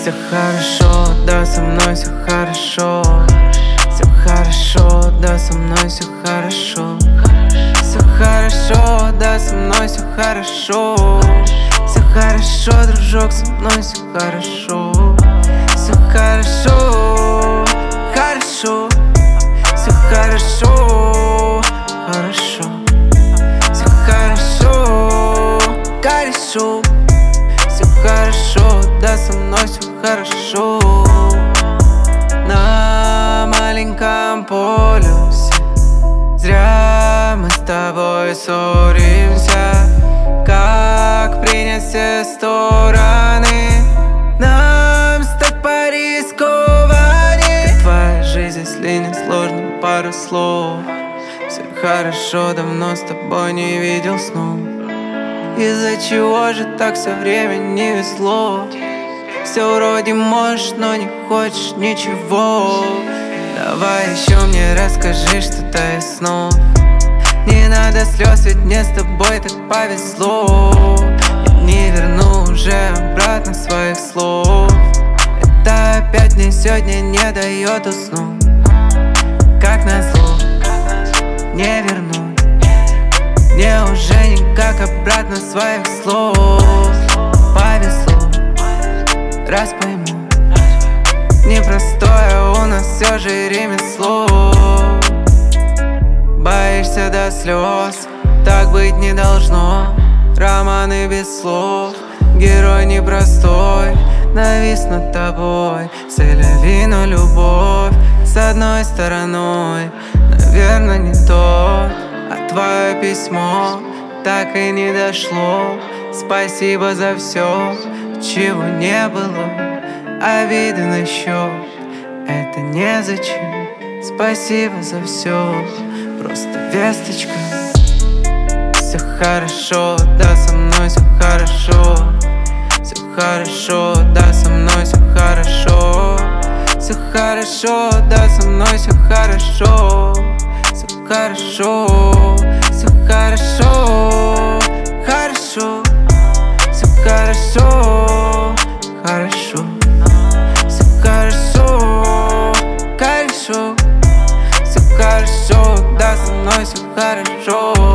Все хорошо, да, со мной все хорошо. Все хорошо, да, со мной все хорошо. Все хорошо, да, со мной все хорошо. Все хорошо, дружок, со мной все хорошо. Все хорошо, хорошо. Все хорошо, хорошо. Все хорошо, хорошо. Все хорошо, да, со мной все хорошо. На маленьком полюсе зря мы с тобой ссоримся. Как принять все стороны, нам с так порискованнее. Твоя жизнь, если не сложно, пару слов. Все хорошо, давно с тобой не видел снов. Из-за чего же так все время не везло? Все вроде можешь, но не хочешь ничего. Давай еще мне расскажи что-то из снов. Не надо слез, ведь мне с тобой так повезло. Я не верну уже обратно своих слов. Это опять мне сегодня не дает уснуть. Как назло, не верну. Мне уже никак обратно своих слов. Повезло, раз пойму. Непростое у нас все же ремесло. Боишься до слез, так быть не должно. Романы без слов, герой непростой. Навис над тобой, целевину любовь. С одной стороной, наверное, не тот. А твое письмо так и не дошло. Спасибо за все, чего не было. Обиды на счет, это незачем. Спасибо за все, просто весточка. Все хорошо, да, со мной все хорошо. Все хорошо, да, со мной все хорошо. Все хорошо, да, со мной все хорошо. Все хорошо, все хорошо, хорошо. Все хорошо, хорошо. Все хорошо, хорошо. Все хорошо, да, со мной все хорошо.